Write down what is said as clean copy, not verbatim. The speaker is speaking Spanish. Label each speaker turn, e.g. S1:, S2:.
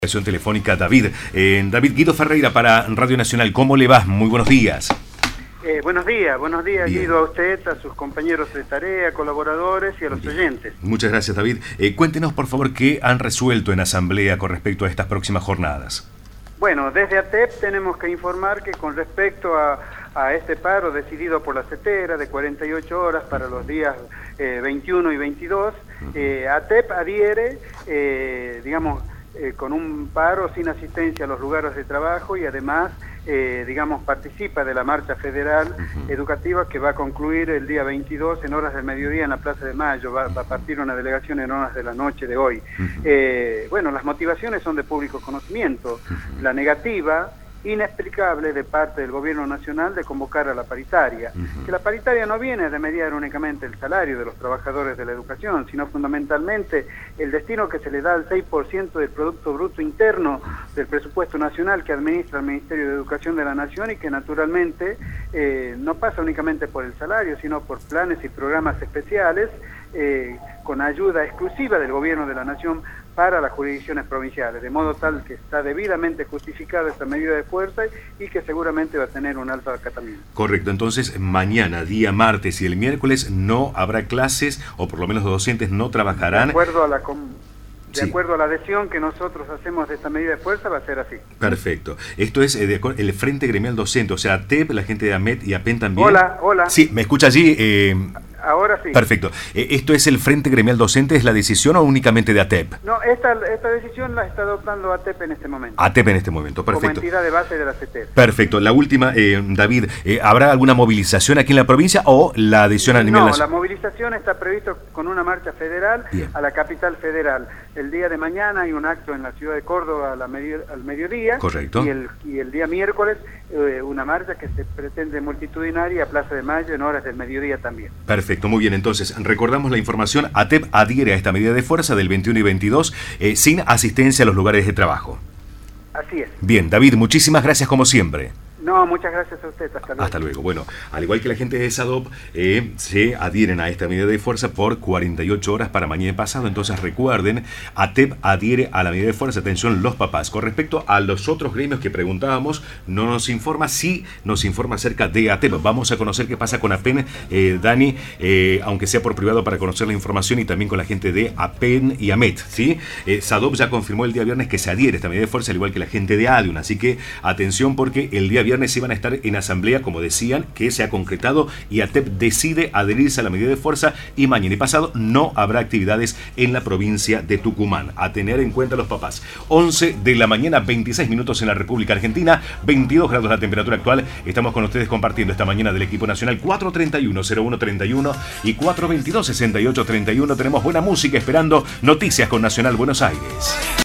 S1: Telefónica David. David, Guido Ferreira para Radio Nacional. ¿Cómo le va? Muy buenos días.
S2: Buenos días
S1: Bien.
S2: Guido, a usted, a sus compañeros de tarea, colaboradores y a los oyentes.
S1: Muchas gracias, David. Cuéntenos, por favor, qué han resuelto en asamblea con respecto a estas próximas jornadas.
S2: Bueno, desde ATEP tenemos que informar que con respecto a este paro decidido por la CETERA de 48 horas para los días 21 y 22, ATEP adhiere, con un paro sin asistencia a los lugares de trabajo y además, participa de la marcha federal educativa que va a concluir el día 22 en horas del mediodía en la Plaza de Mayo. Va a partir una delegación en horas de la noche de hoy. Las motivaciones son de público conocimiento. La negativa inexplicable de parte del gobierno nacional de convocar a la paritaria, que la paritaria no viene a remediar únicamente el salario de los trabajadores de la educación, sino fundamentalmente el destino que se le da al 6% del Producto Bruto Interno del presupuesto nacional que administra el Ministerio de Educación de la Nación y que naturalmente no pasa únicamente por el salario, sino por planes y programas especiales con ayuda exclusiva del gobierno de la Nación para las jurisdicciones provinciales, de modo tal que está debidamente justificada esta medida de fuerza y que seguramente va a tener un alto acatamiento.
S1: Correcto, entonces mañana, día martes y el miércoles no habrá clases, o por lo menos los docentes no trabajarán.
S2: De acuerdo a la adhesión que nosotros hacemos de esta medida de fuerza, va a ser así.
S1: Perfecto. Esto es el Frente Gremial Docente, o sea, ATEP, la gente de AMET y APEN también.
S2: Hola.
S1: Sí, ¿me escucha allí?
S2: Ahora sí.
S1: Perfecto. ¿Esto es el Frente Gremial Docente? ¿Es la decisión o únicamente de ATEP?
S2: No, esta decisión la está adoptando ATEP en este momento.
S1: ATEP en este momento, perfecto.
S2: Como entidad de base de la CETERA.
S1: Perfecto. La última, David, ¿habrá alguna movilización aquí en la provincia o la adhesión a nivel nacional?
S2: No, la movilización está prevista con una marcha federal a la capital federal. El día de mañana hay un acto en la ciudad de Córdoba al mediodía.
S1: Correcto.
S2: Y el día miércoles una marcha que se pretende multitudinaria a Plaza de Mayo en horas del mediodía también.
S1: Perfecto, muy bien. Entonces, recordamos la información. ATEP adhiere a esta medida de fuerza del 21 y 22 sin asistencia a los lugares de trabajo.
S2: Así es.
S1: Bien, David, muchísimas gracias como siempre.
S2: No, muchas gracias a usted. Hasta luego.
S1: Hasta luego. Bueno, al igual que la gente de SADOP, se adhieren a esta medida de fuerza por 48 horas para mañana y pasado. Entonces recuerden, ATEP adhiere a la medida de fuerza. Atención, los papás. Con respecto a los otros gremios que preguntábamos, no nos informa, sí nos informa acerca de ATEP. Vamos a conocer qué pasa con APEN, Dani, aunque sea por privado para conocer la información, y también con la gente de APEN y AMET, ¿sí? SADOP ya confirmó el día viernes que se adhiere a esta medida de fuerza, al igual que la gente de ADIUN. Así que atención, porque el día viernes iban a estar en asamblea, como decían, que se ha concretado, y ATEP decide adherirse a la medida de fuerza, y mañana y pasado no habrá actividades en la provincia de Tucumán. A tener en cuenta los papás. 11 de la mañana, 26 minutos en la República Argentina, 22 grados la temperatura actual. Estamos con ustedes compartiendo esta mañana del equipo nacional. 431-0131 y 422-6831. Tenemos buena música esperando noticias con Nacional Buenos Aires.